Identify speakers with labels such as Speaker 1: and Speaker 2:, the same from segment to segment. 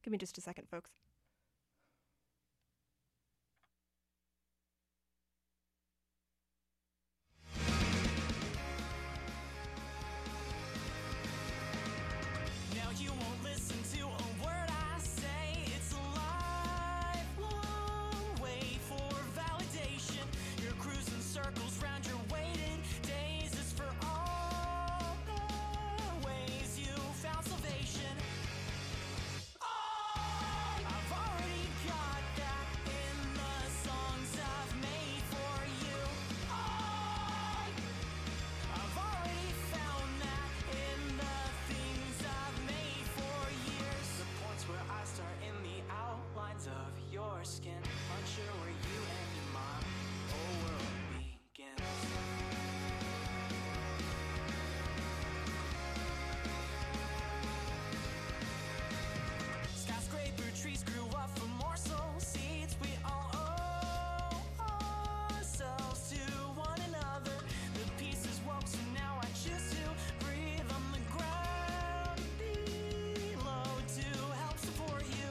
Speaker 1: Give me just a second, folks.
Speaker 2: Now you won't listen to a word I say. It's a lifelong way for validation. You're cruising circles round your weighted days. It's for all the ways you found salvation. Oh, I've already got that in the songs I've made for you. Oh, I've already found that in the things I've made for years. The points where I start in the outlines of your skin. Unsure where you end and my whole world begins. Skyscraper trees grew up from morsel seeds. We all owe ourselves to one another. The pieces woke, so now I choose to breathe on the ground below to help support you.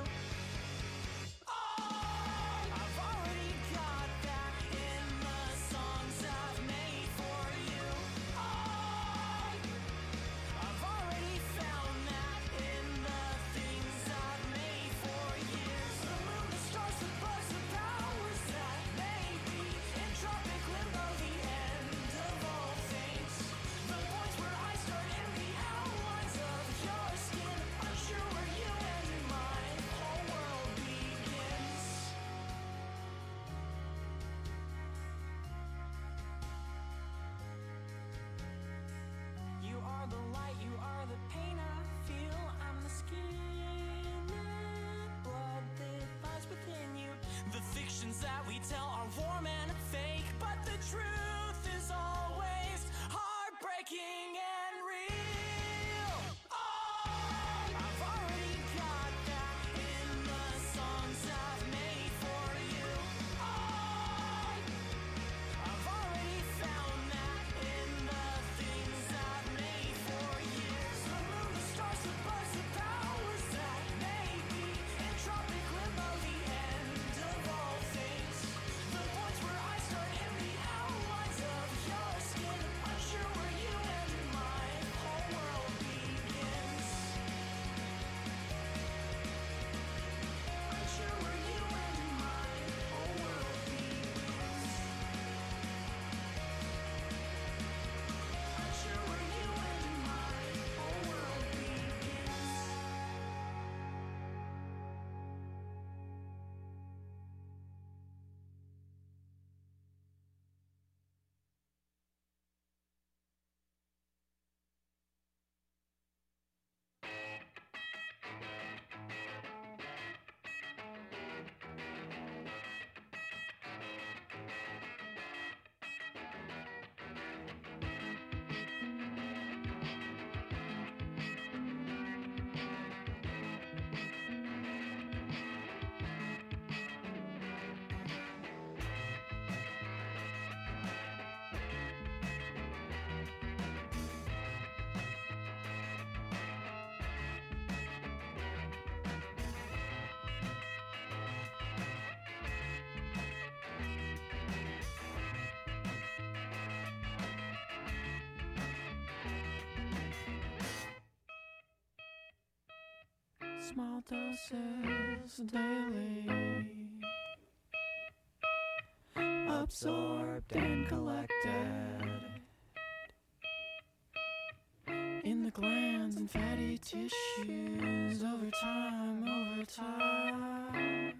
Speaker 2: Oh, I've already got that in the songs I've made for you. Oh, I've already found that in the things I've made for years. The moon, the stars, the bugs, the powers that may be. Entropic limbo, the end of all things. The points where I start in the outlines of your skin. Unsure where you end and my whole world begins. You are the light, you are the pain I feel. I'm the skin and blood that lies within you. The fictions that we tell are warm and fake, but the truth is always heartbreaking and real. Oh, I've already got that in the songs I've made for you. Oh, I've already found that in the things I've made for years. The moon, the stars, the bugs, the powers that may be. Entropic limbo, the end of all things. The points where I start in the outlines of your skin. Unsure where you end and my whole world begins. Unsure where you end and my whole world begins. Unsure where you end and my whole world begins.
Speaker 3: Small doses daily, absorbed and collected in the glands and fatty tissues over time, over time.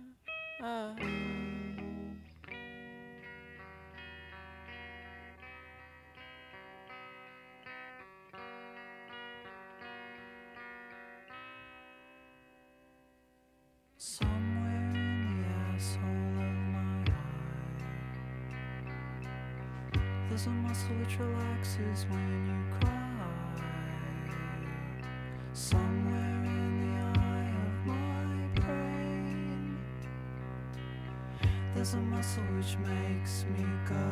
Speaker 3: Somewhere in the asshole of my eye, there's a muscle which relaxes when you cry. Somewhere in the eye of my brain, there's a muscle which makes me go.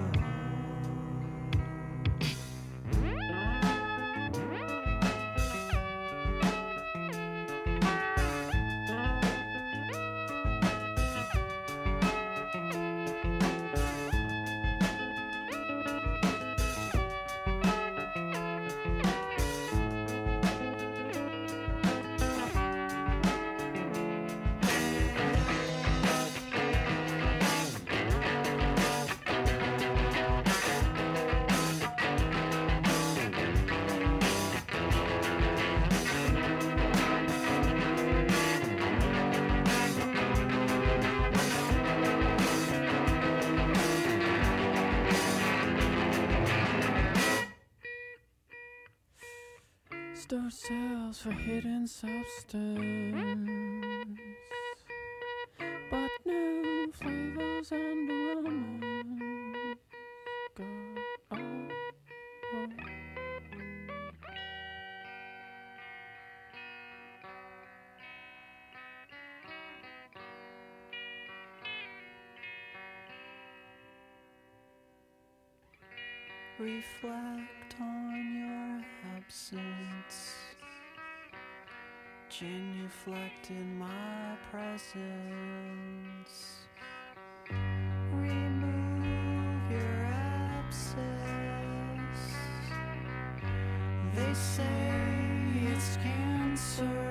Speaker 3: left ourselves for hidden substance, but new flavors and aromas go on.
Speaker 2: Reflect on your absence, genuflect in my presence. Remove your abscess. They say it's cancer.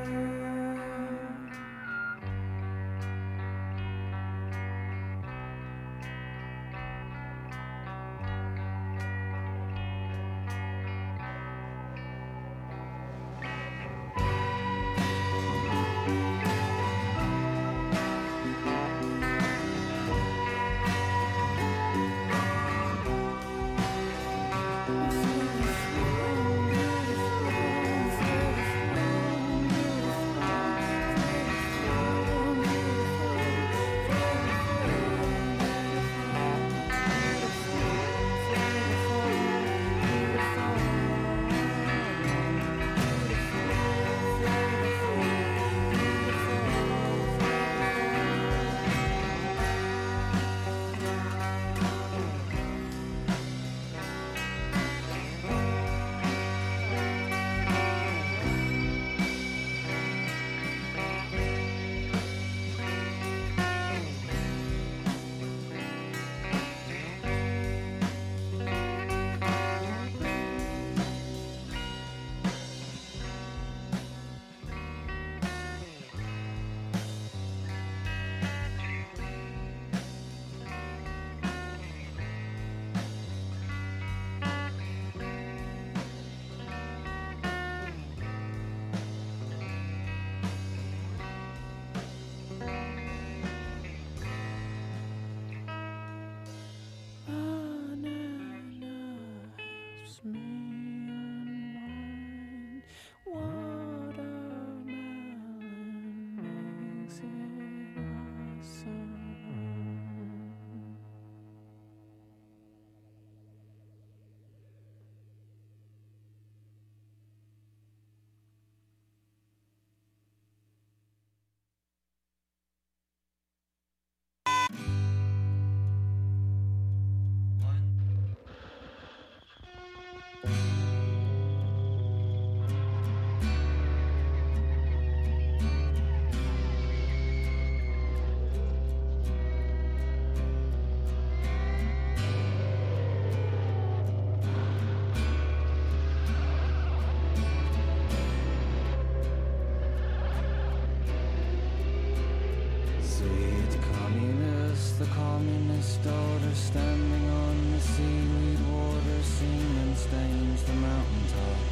Speaker 3: Daughter standing on the seaweed water, semen stains the mountaintop.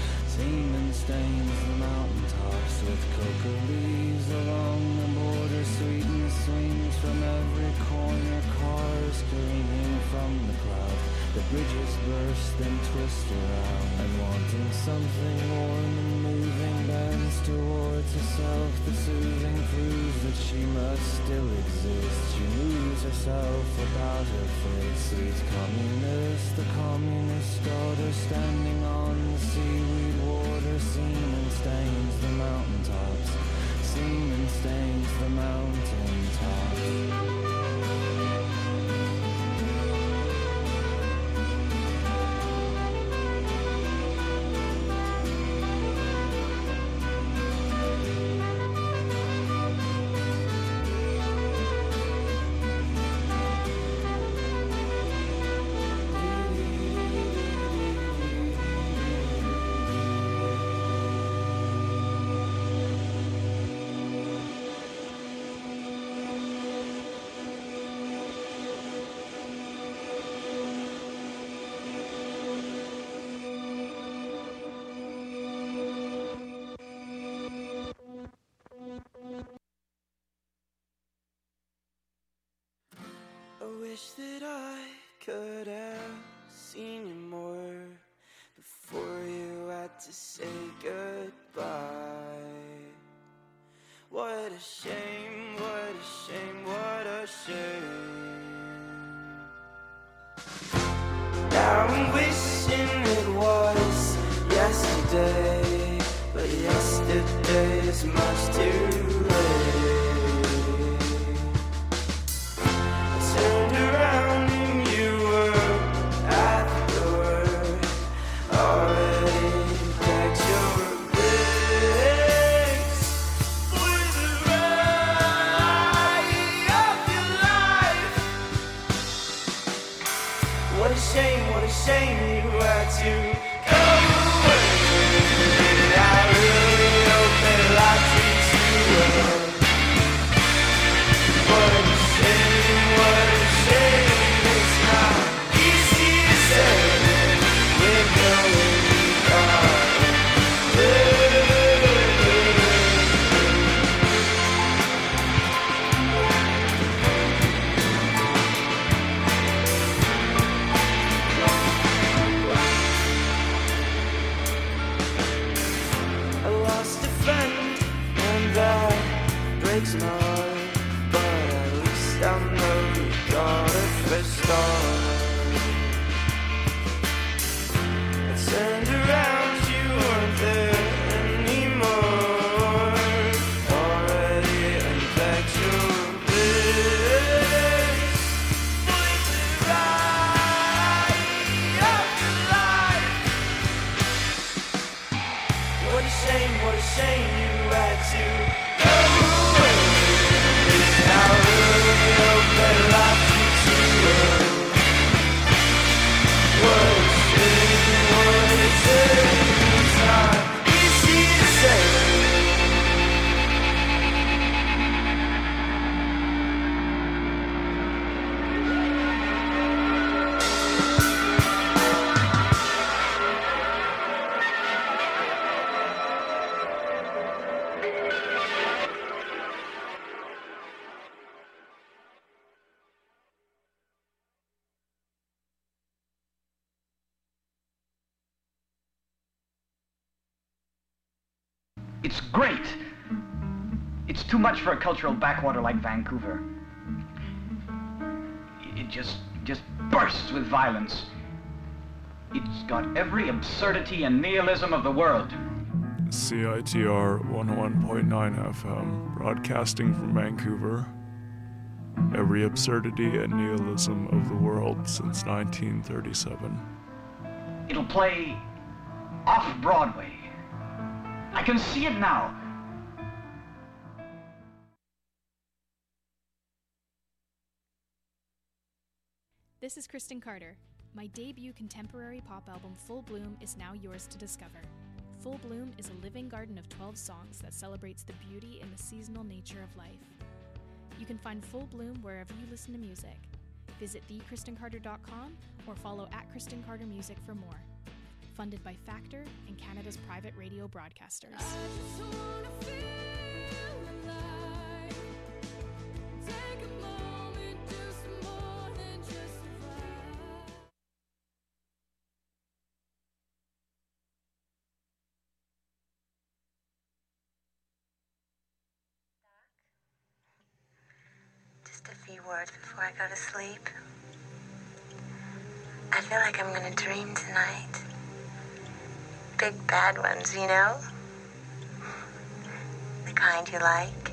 Speaker 3: Semen stains the mountaintops with coca leaves along the border. Sweetness swings from every corner, cars careening from the cloud. The bridges burst and twist around, and wanting something warm and moving bends towards herself. The soothing proves that she must still exist. She moves herself about her face. Sweet communist, the communist daughter standing on the seaweed water. Semen stains the mountaintops. Semen stains the mountaintops.
Speaker 2: Wish that I could have seen you more before you
Speaker 3: had to say goodbye. What a shame, what a shame, what a shame. Now I'm wishing it was yesterday, but yesterday is much too late. I turned around and you were at the door, already packed your bags for the ride of your life. What a shame you had to go away. I really hope that life treats you well. What a shame, it's not easy to say when going on. I lost a friend and that breaks my heart, but at least I know you got a fresh start. I turned around, you weren't there anymore, already unpacked your bags for the ride of your life. What a shame you had to go away. I really hope that life treats you well. What a shame, it's not easy to say.
Speaker 1: It's great. It's too much for a cultural backwater like Vancouver. It just bursts with violence. It's got every absurdity and nihilism of the world.
Speaker 4: CITR 101.9 FM, broadcasting from Vancouver. Every absurdity and nihilism of the world since 1937.
Speaker 1: It'll play off-Broadway. I can see it now.
Speaker 5: This is Kristen Carter. My debut contemporary pop album, Full Bloom, is now yours to discover. Full Bloom is a living garden of 12 songs that celebrates the beauty and the seasonal nature of life. You can find Full Bloom wherever you listen to music. Visit thekristencarter.com or follow @KristenCarterMusic for more. Funded by Factor and Canada's private radio broadcasters.
Speaker 6: Just a few words before I go to sleep. I feel like I'm gonna dream tonight. Big bad ones, you know? The kind you like.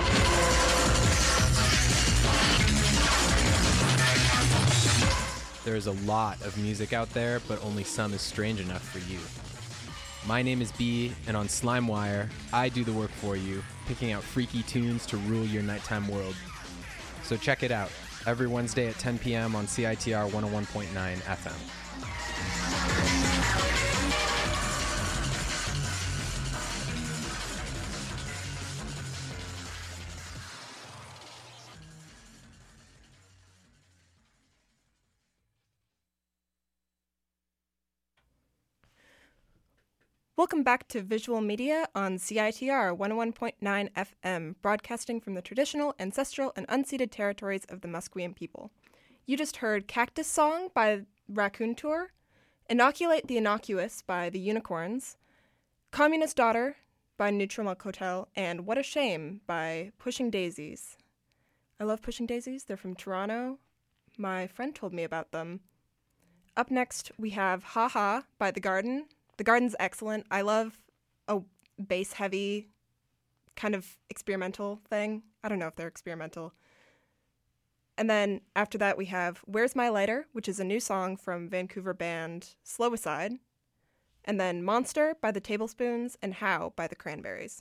Speaker 7: There is a lot of music out there, but only some is strange enough for you. My name is B, and on SlimeWire, I do the work for you, picking out freaky tunes to rule your nighttime world. So check it out, every Wednesday at 10 p.m. on CITR 101.9 FM.
Speaker 8: Welcome back to Visual Media on CITR 101.9 FM, broadcasting from the traditional, ancestral, and unceded territories of the Musqueam people. You just heard Cactus Song by Raccoon Tour, Inoculate the Innocuous by the Unicorns, Communist Daughter by Neutral Milk Hotel, and What a Shame by Pushing Daisies. I love Pushing Daisies. They're from Toronto. My friend told me about them. Up next, we have Ha Ha by The Garden. The Garden's excellent. I love a bass-heavy kind of experimental thing. I don't know if they're experimental. And then after that, we have Where's My Lighter, which is a new song from Vancouver band Slowicide. And then Monster by the Tablespoons and How by the Cranberries.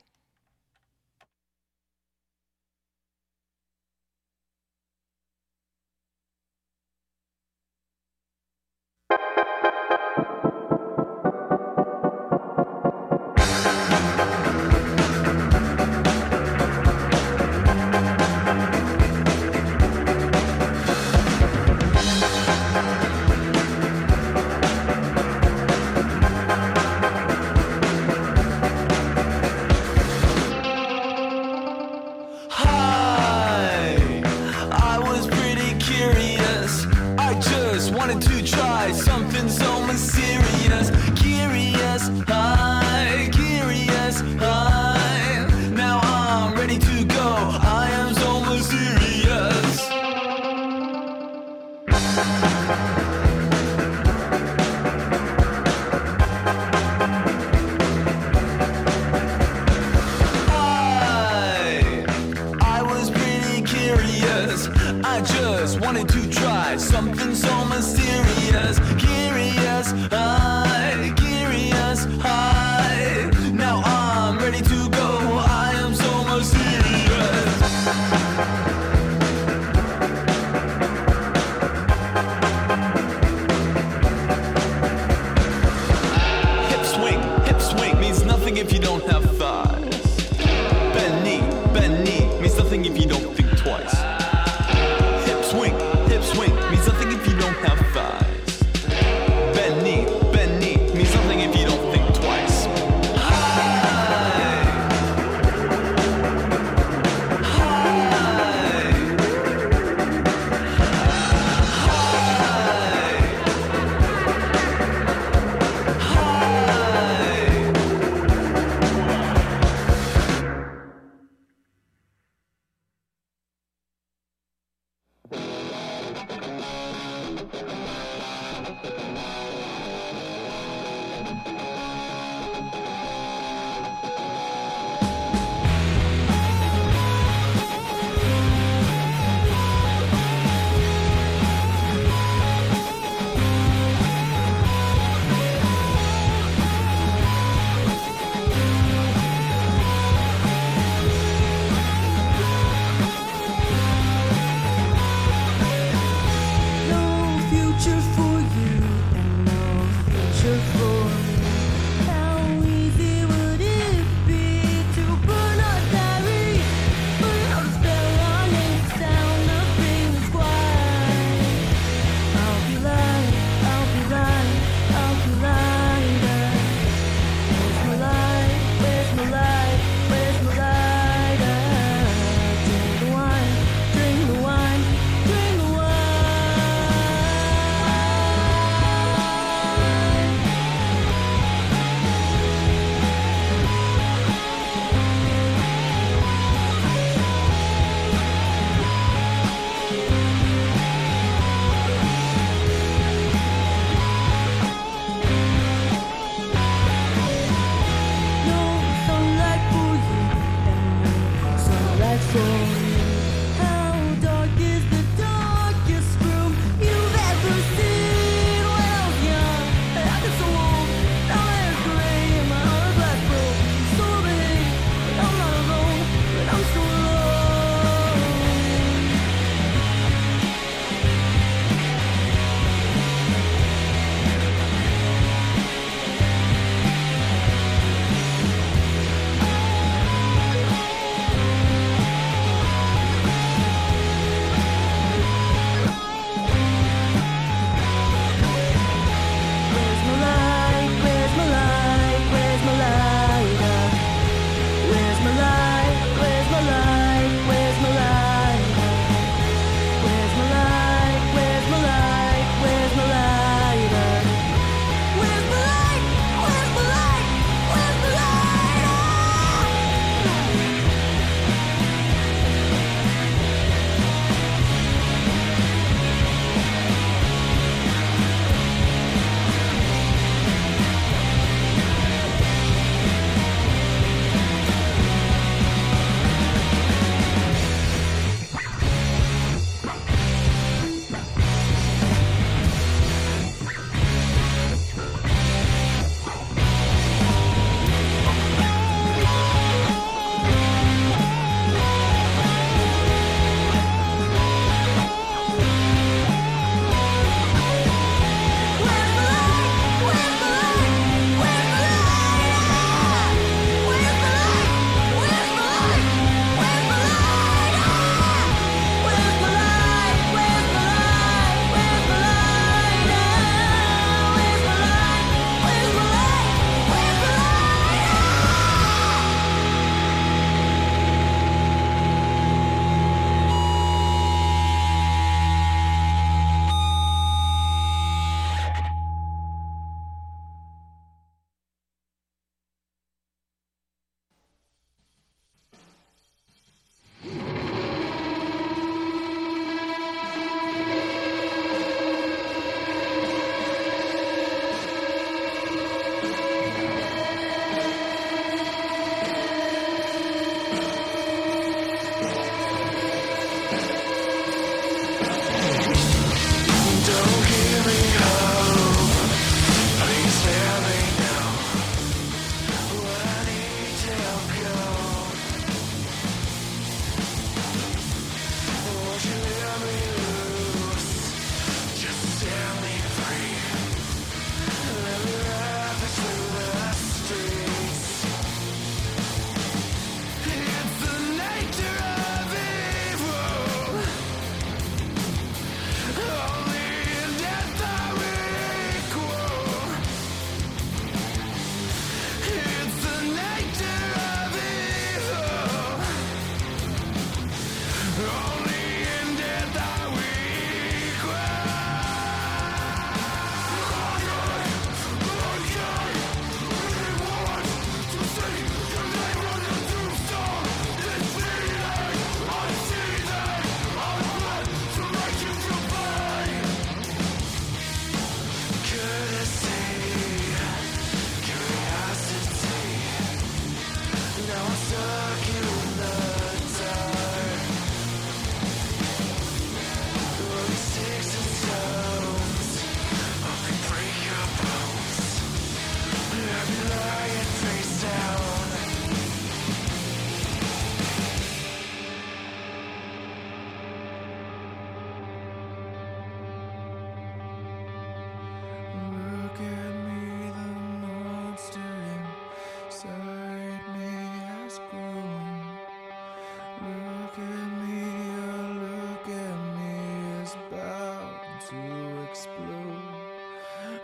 Speaker 2: Something so mysterious, curious, high, curious, high. Now I'm ready to go, I am so mysterious. I was pretty curious, I just wanted to try something so mysterious, curious, high, curious, high. Now I'm ready to go, I am so mysterious. Hip swing means nothing if you don't have thighs. Bend knee means nothing if you don't think twice. Hip swing means nothing if you don't have thighs. Bend knee means nothing if you don't think twice.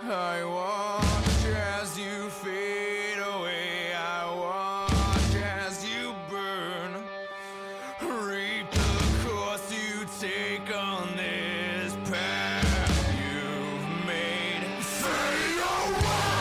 Speaker 3: I watch as you fade away. I watch as you burn. Reap the course you take on this path you've made. Fade away!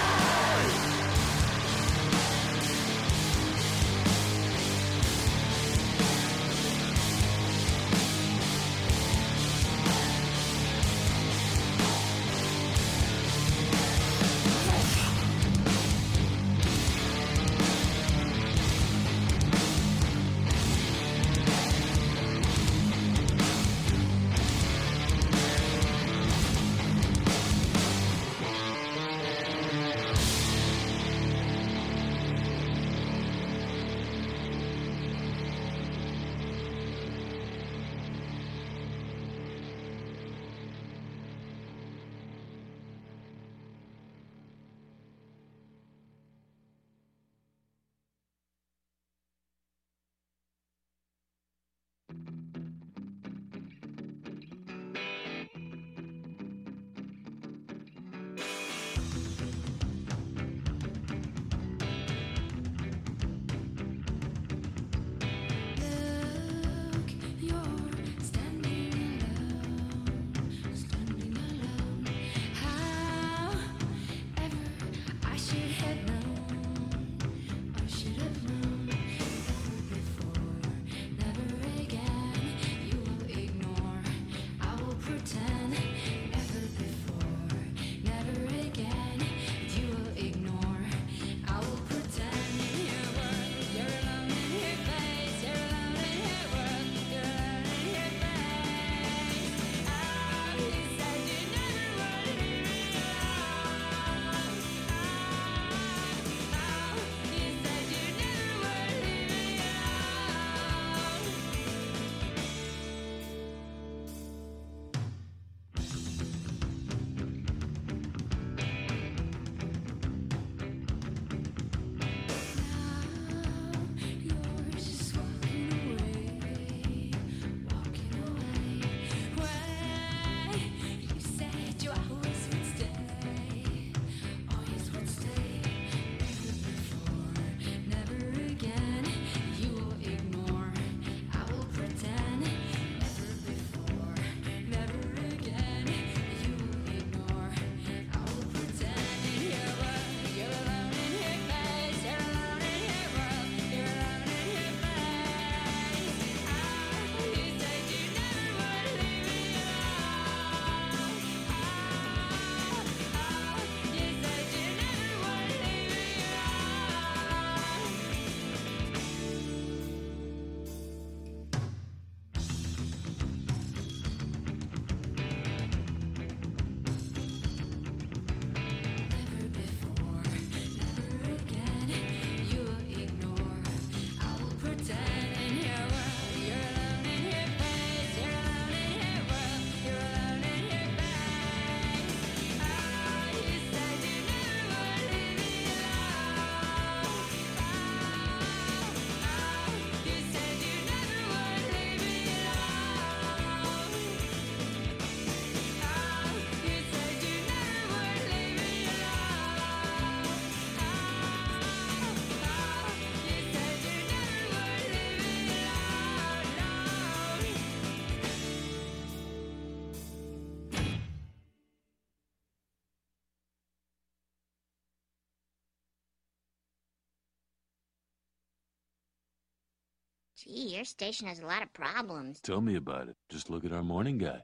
Speaker 9: Gee, your station has a lot of problems.
Speaker 10: Tell me about it. Just look at our morning guy.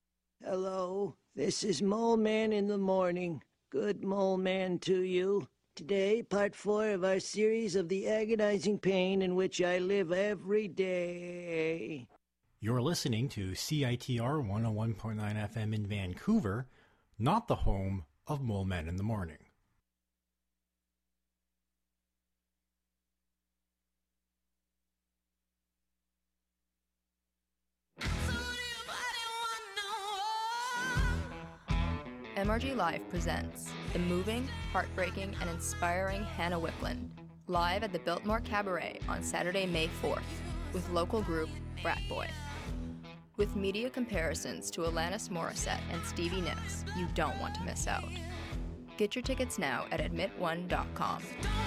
Speaker 11: Hello, this is Mole Man in the morning. Good Mole Man to you. Today, part 4 of our series of the agonizing pain in which I live every day.
Speaker 12: You're listening to CITR 101.9 FM in Vancouver, not the home of Mole Man in the Morning.
Speaker 13: MRG Live presents the moving, heartbreaking, and inspiring Hannah Whipland, live at the Biltmore Cabaret on Saturday, May 4th, with local group Brat Boy. With media comparisons to Alanis Morissette and Stevie Nicks, you don't want to miss out. Get your tickets now at admitone.com.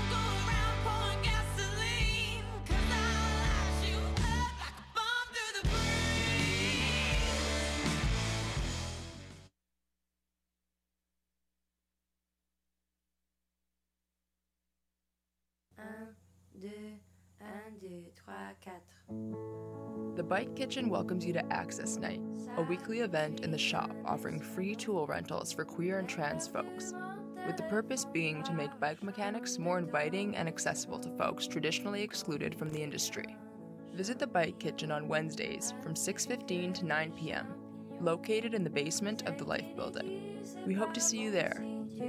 Speaker 13: The Bike Kitchen welcomes you to Access Night, a weekly event in the shop offering free tool rentals for queer and trans folks, with the purpose being to make bike mechanics more inviting and accessible to folks traditionally excluded from the industry. Visit the Bike Kitchen on Wednesdays from 6:15 to 9 p.m., located in the basement of the Life Building. We hope to see you there.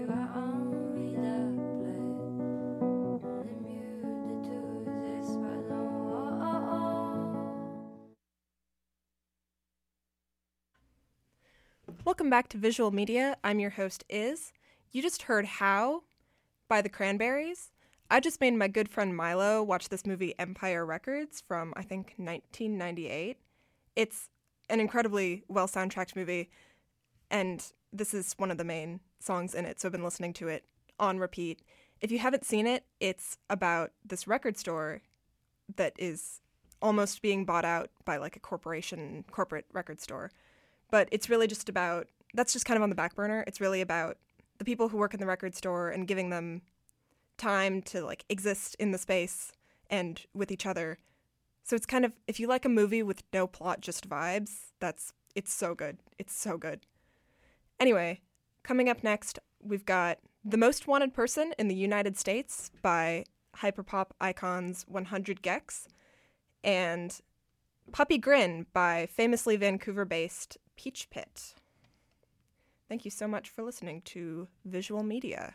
Speaker 8: Welcome back to Visual Media. I'm your host, Iz. You just heard How by the Cranberries. I just made my good friend Milo watch this movie Empire Records from, I think, 1998. It's an incredibly well-soundtracked movie, and this is one of the main songs in it, so I've been listening to it on repeat. If you haven't seen it, it's about this record store that is almost being bought out by like a corporate record store. But it's really just about, that's just kind of on the back burner. It's really about the people who work in the record store and giving them time to like exist in the space and with each other. So it's kind of, if you like a movie with no plot, just vibes, it's so good. It's so good. Anyway, coming up next, we've got The Most Wanted Person in the United States by hyperpop icons 100 gecs, and Puppy Grin by famously Vancouver-based Peach Pit. Thank you so much for listening to Visual Media.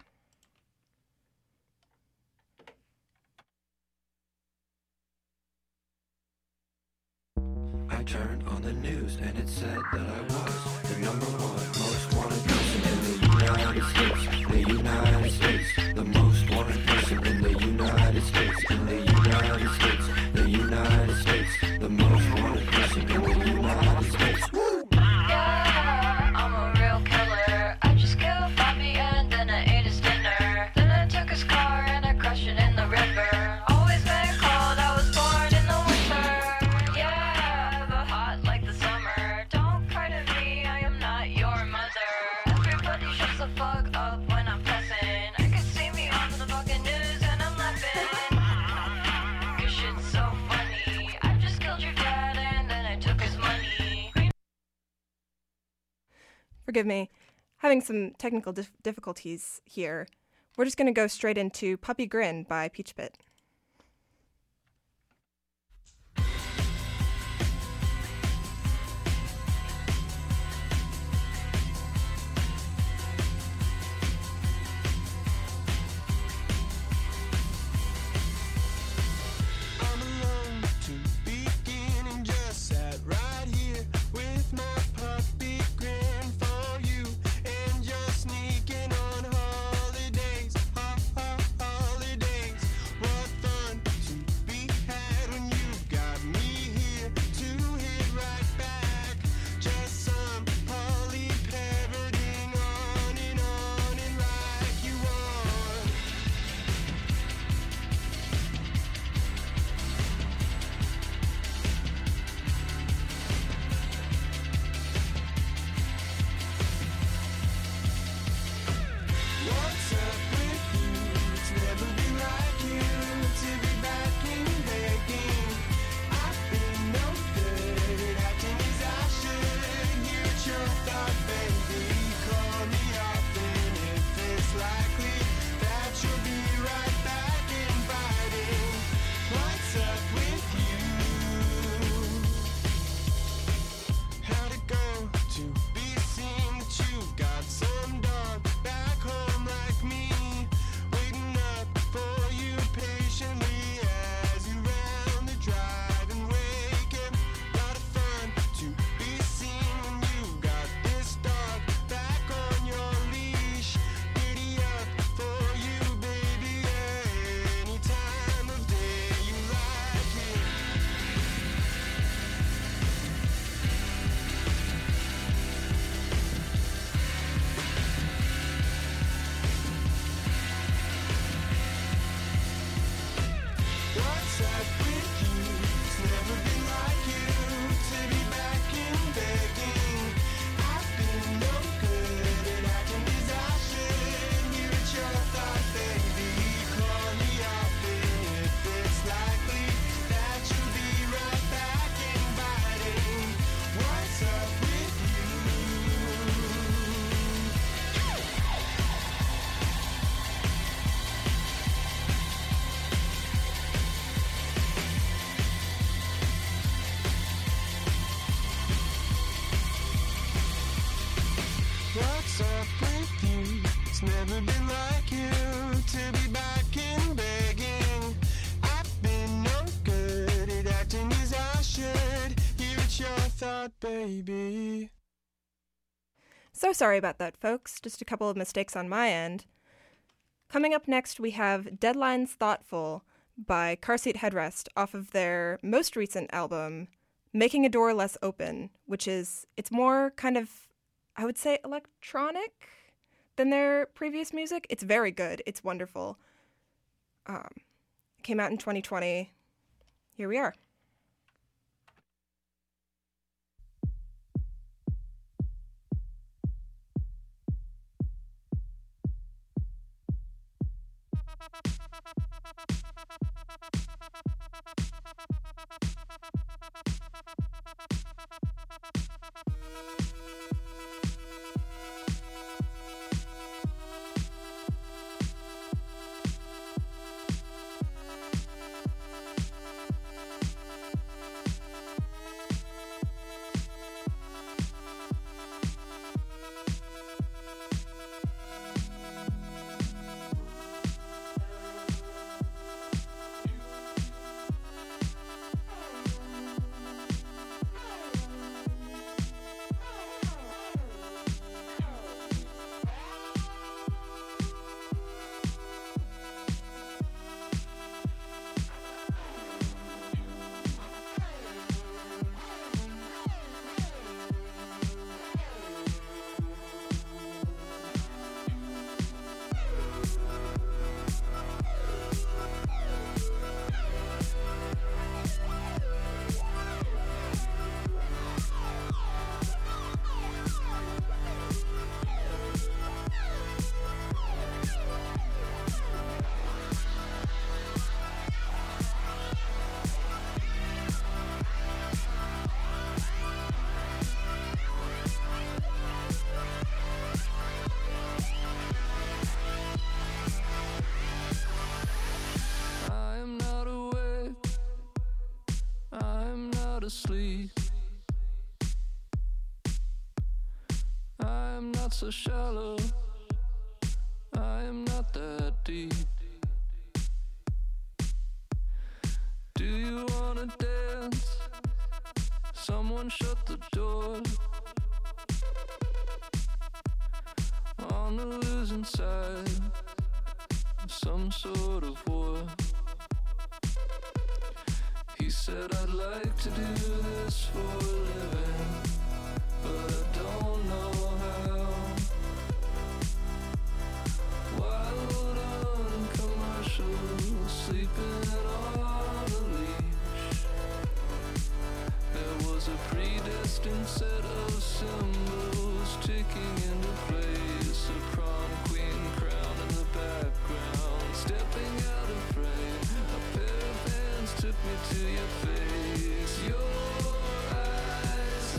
Speaker 3: I turned on the news and it said that I was the number one most wanted person in the United States. The United States, the most wanted person in the United States. In the United States, the United States, the most wanted person in the United States.
Speaker 14: Yeah, I'm a real killer. I just killed Bobby and then I ate his dinner. Then I took his car and I crushed it in the river. Always been cold, I was born in the winter. Yeah, but hot like the summer. Don't cry to me, I am not your mother. Everybody shuts the fuck up when I'm pressing. I can see me on the fucking news and I'm laughing. Cause shit's so funny. I just killed your dad and then I took his money.
Speaker 8: Forgive me, having some technical difficulties here. We're just going to go straight into Puppy Grin by Peach Pit.
Speaker 3: I'm alone to begin and just sat right here with my puppy grin for you and just sneaking on holidays, holidays. What
Speaker 15: What's up with you? It's never been like you to be back in begging. I've been no good at acting as I should. Hear it's your thought, baby.
Speaker 8: So sorry about that, folks. Just a couple of mistakes on my end. Coming up next, we have Deadline's Thoughtful by Car Seat Headrest off of their most recent album, Making a Door Less Open, which is, it's more kind of, I would say, electronic than their previous music. It's very good. It's wonderful. Came out in 2020. Here we are.
Speaker 15: Asleep. I am not so shallow. I am not that deep. Do you wanna dance? Someone shut the door. On the losing side of some sort of war. He said I'd like to do this for a living, but I don't know how. Wild uncommercial, sleeping on a leash. There was a predestined set of symbols ticking into place. A prom queen crown in the background, stepping out of frame. A pair of hands took me to your face. Your eyes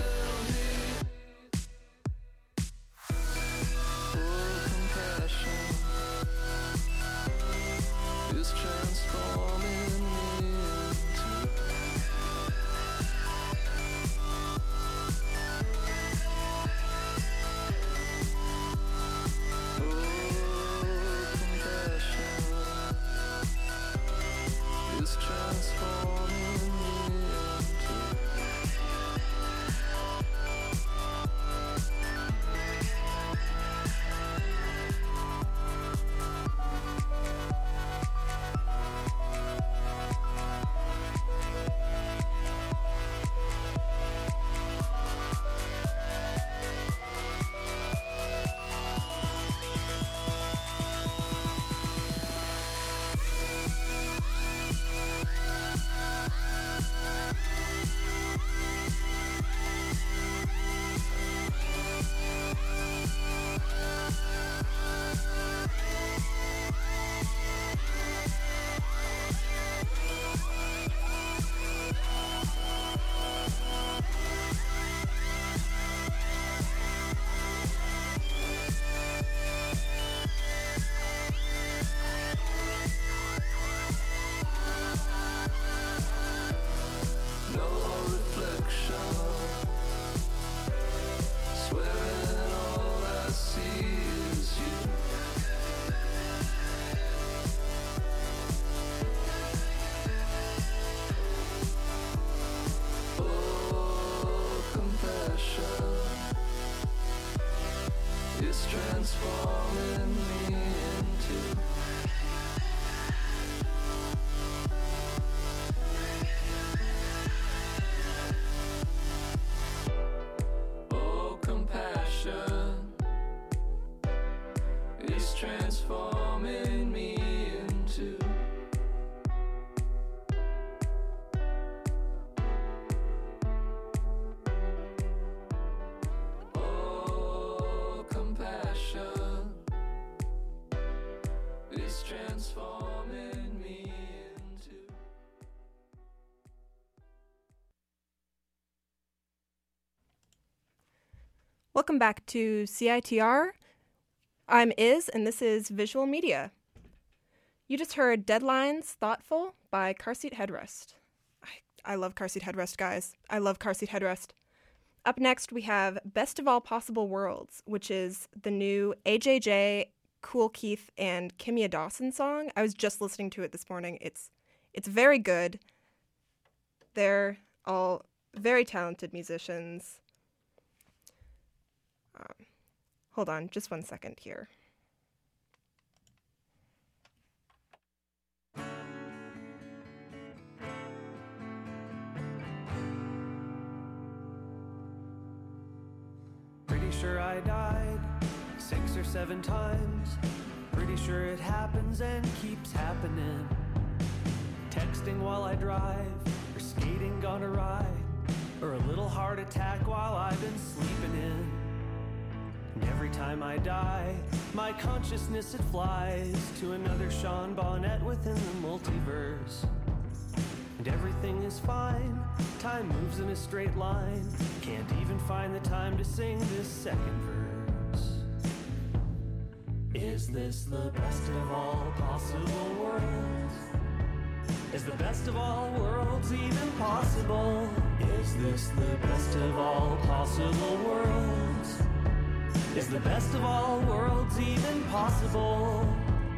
Speaker 8: Welcome back to CITR. I'm Iz, and this is Visual Media. You just heard Deadlines Thoughtful by Car Seat Headrest. I love Car Seat Headrest, guys. I love Car Seat Headrest. Up next, we have Best of All Possible Worlds, which is the new AJJ, Kool Keith, and Kimya Dawson song. I was just listening to it this morning. It's very good. They're all very talented musicians. Hold on, just 1 second here.
Speaker 16: Pretty sure I died 6 or 7 times. Pretty sure it happens and keeps happening. Texting while I drive, or skating on a ride, or a little heart attack while I've been sleeping in. And every time I die, my consciousness it flies to another Sean Bonnet within the multiverse. And everything is fine, time moves in a straight line. Can't even find the time to sing this second verse. Is this the best of all possible worlds? Is the best of all worlds even possible? Is this the best of all possible worlds? Is the best of all worlds even possible?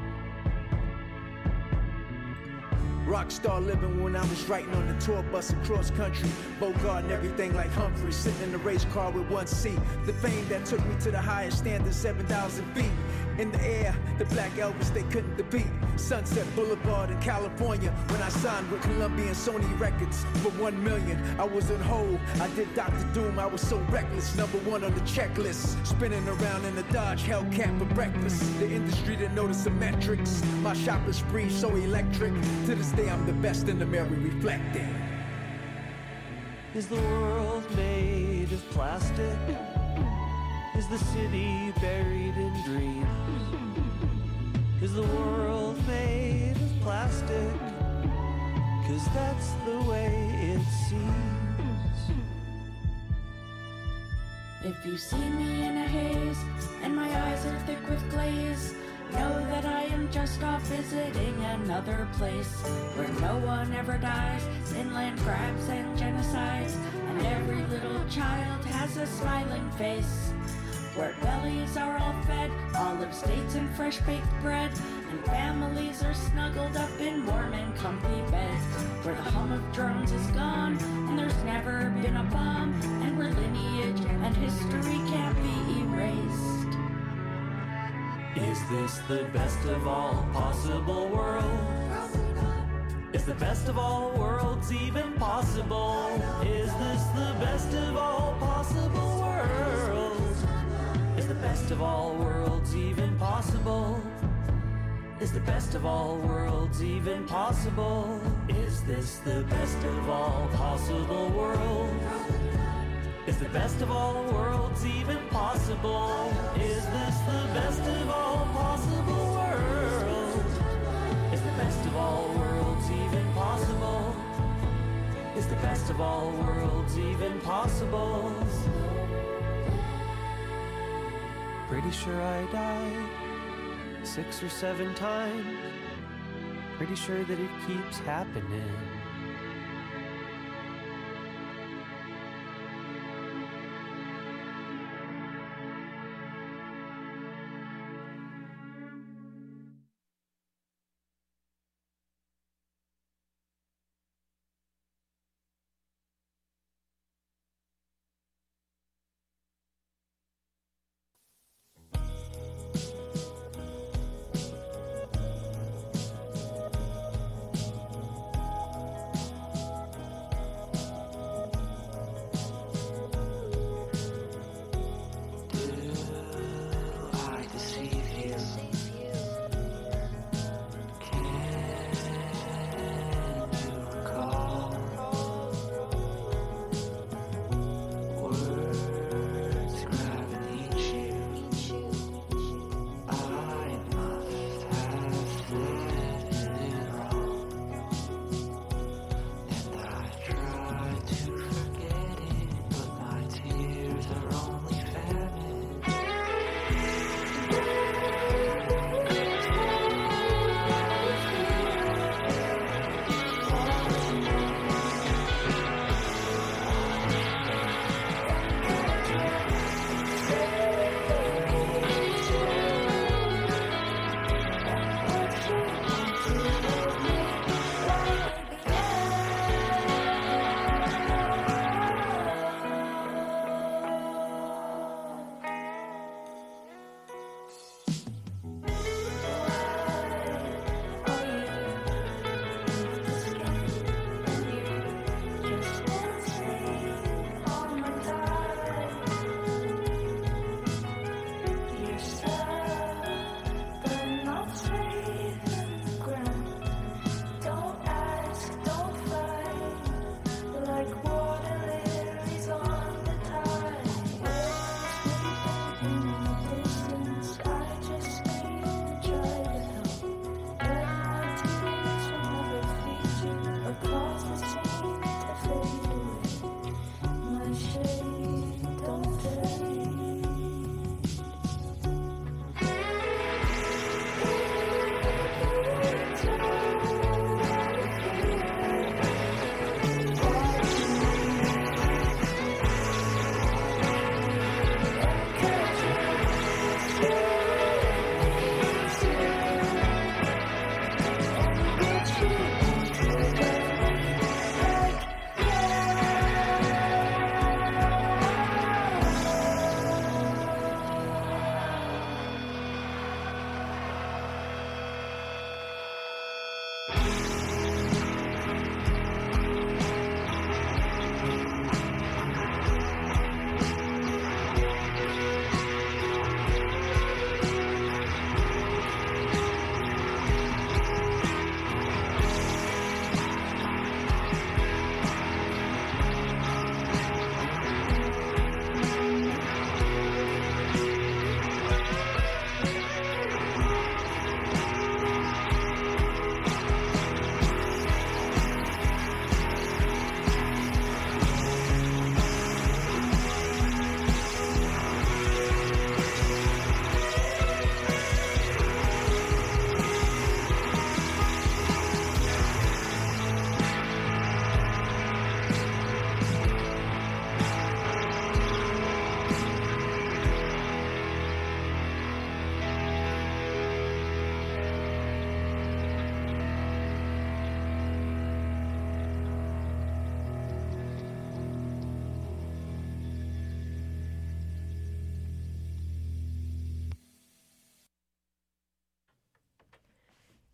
Speaker 17: Rockstar living when I was writing on the tour bus across country. Bogart and everything like Humphrey, sitting in the race car with one seat. The fame that took me to the highest standard, 7,000 feet. In the air, the Black Elvis they couldn't defeat. Sunset Boulevard in California. When I signed with Columbia and Sony Records for 1 million, I was on hold. I did Dr. Doom, I was so reckless. #1 on the checklist. Spinning around in a Dodge Hellcat for breakfast. The industry didn't know the symmetrics. My shopping spree so electric. To this day I'm the best in the mirror reflecting.
Speaker 16: Is the world made of plastic? Is the city buried in dreams? Is the world made of plastic? 'Cause that's the way it seems.
Speaker 18: If you see me in a haze and my eyes are thick with glaze, know that I am just off visiting another place where no one ever dies in land grabs and genocides, and every little child has a smiling face, where bellies are all fed olive states and fresh baked bread, and families are snuggled up in warm and comfy beds, where the hum of drones is gone and there's never been a bomb, and where lineage and history can't be erased.
Speaker 16: Is this the best of all possible worlds? Is the best of all worlds even possible? Is this the best of all possible worlds? Is the best of all worlds even possible? Is the best of all worlds even possible? Is this the best of all possible worlds? Is the best of all worlds even possible? Is this the best of all possible worlds? Is the best of all worlds even possible? Is the best of all worlds even possible? Pretty sure I died 6 or 7 times. Pretty sure that it keeps happening.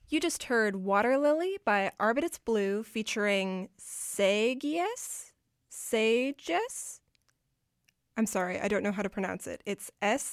Speaker 8: You just heard Water Lily by Arbutus Blue featuring Sagias? Sages? I'm sorry, I don't know how to pronounce it. It's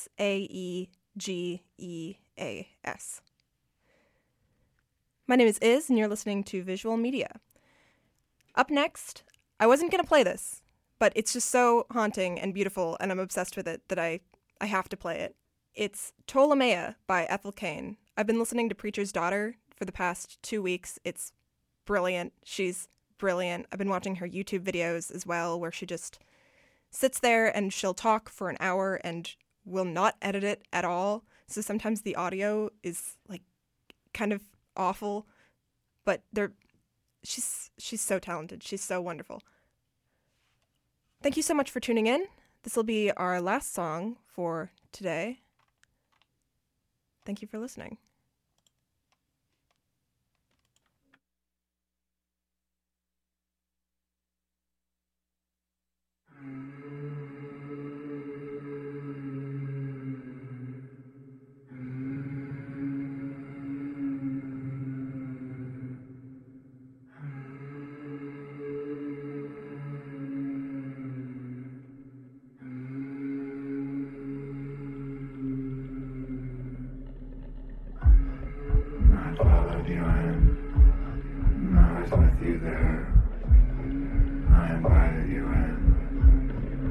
Speaker 8: Saegeas. My name is Iz, and you're listening to Visual Media. Up next, I wasn't going to play this, but it's just so haunting and beautiful, and I'm obsessed with it that I have to play it. It's Ptolemaea by Ethel Cain. I've been listening to Preacher's Daughter for the past 2 weeks. It's brilliant. She's brilliant. I've been watching her YouTube videos as well, where she just sits there and she'll talk for an hour and will not edit it at all. So sometimes the audio is like kind of awful, but she's so talented. She's so wonderful. Thank you so much for tuning in. This will be our last song for today. Thank you for listening.
Speaker 19: I invited you in.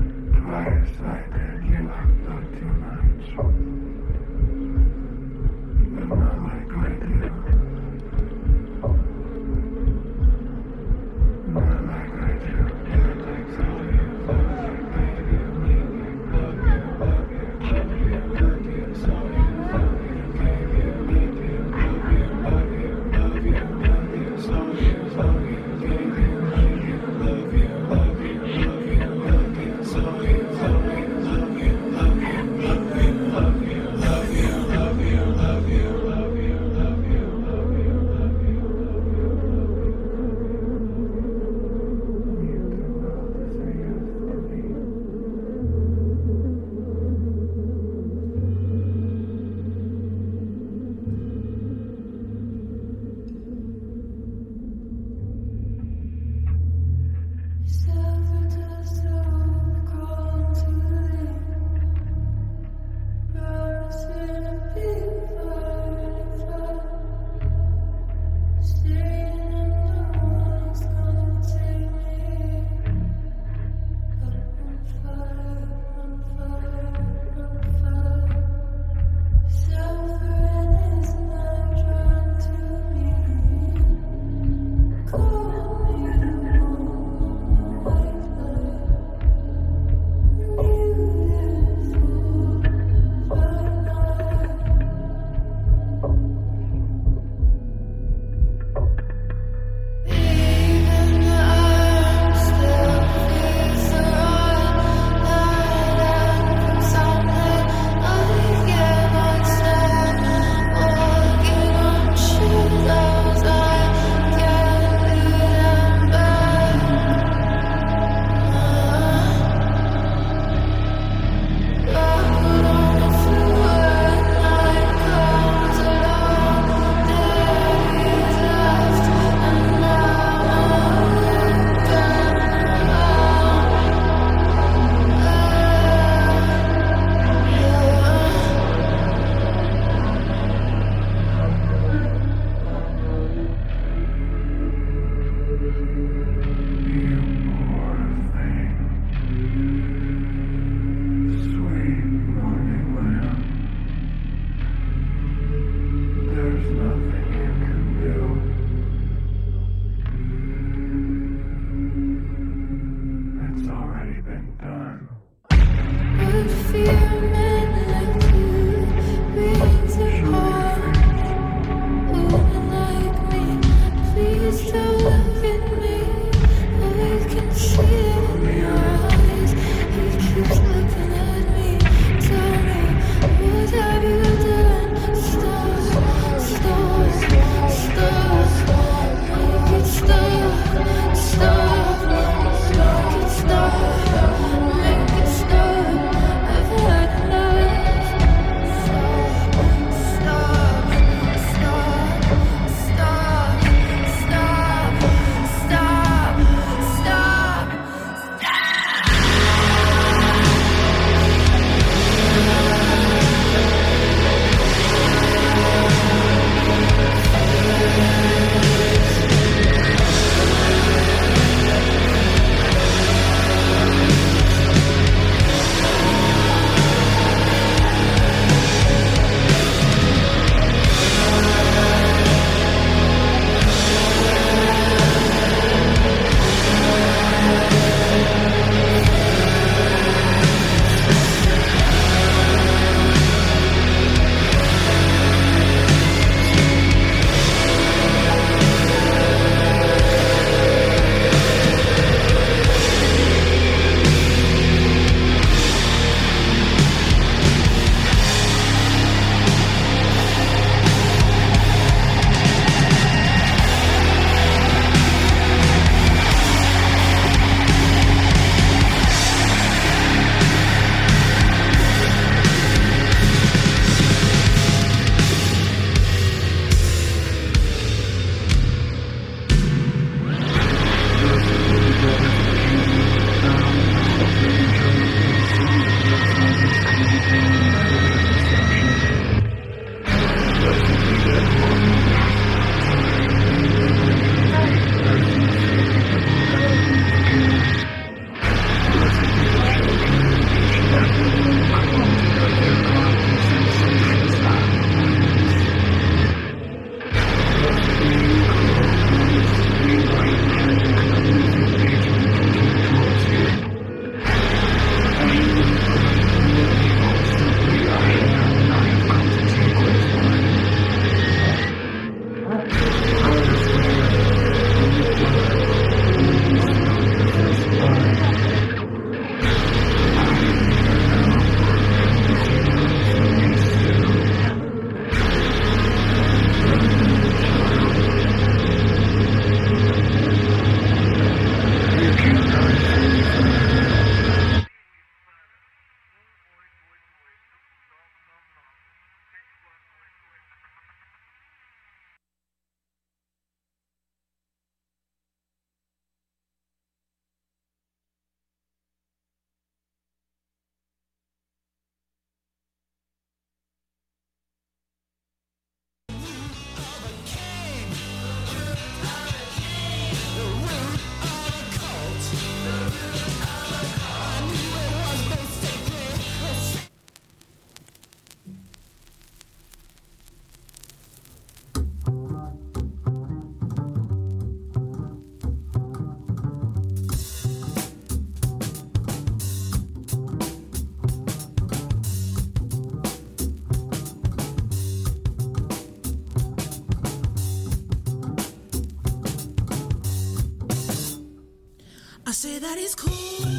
Speaker 19: I say that he's cool.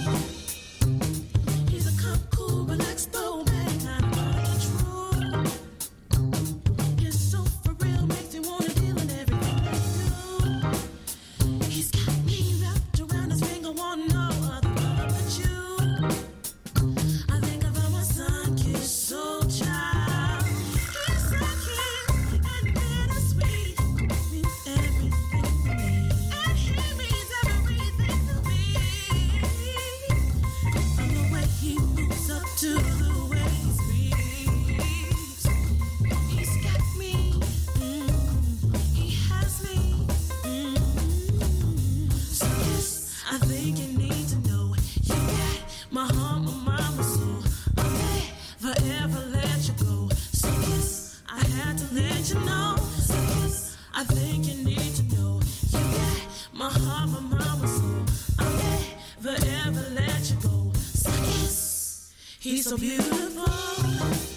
Speaker 19: He's a cop, cool, relaxed, though, man, kind of true. He's so for real, makes me wanna deal in everything they do. He's got me wrapped around his finger, want no other but you. I think of my sun-kissed soul child. He's so cute and bittersweet, means everything to me, and he means everything to me. From the way he moves up to the way he speaks, he's got me, he has me. So yes, I think you need to know you got my heart, my mind, my soul. I'll never ever let you go. So yes, I had to let you know. So yes, I think you need to know you got my heart, my mind, my soul. I'll never ever let you go. So yes, he's so beautiful.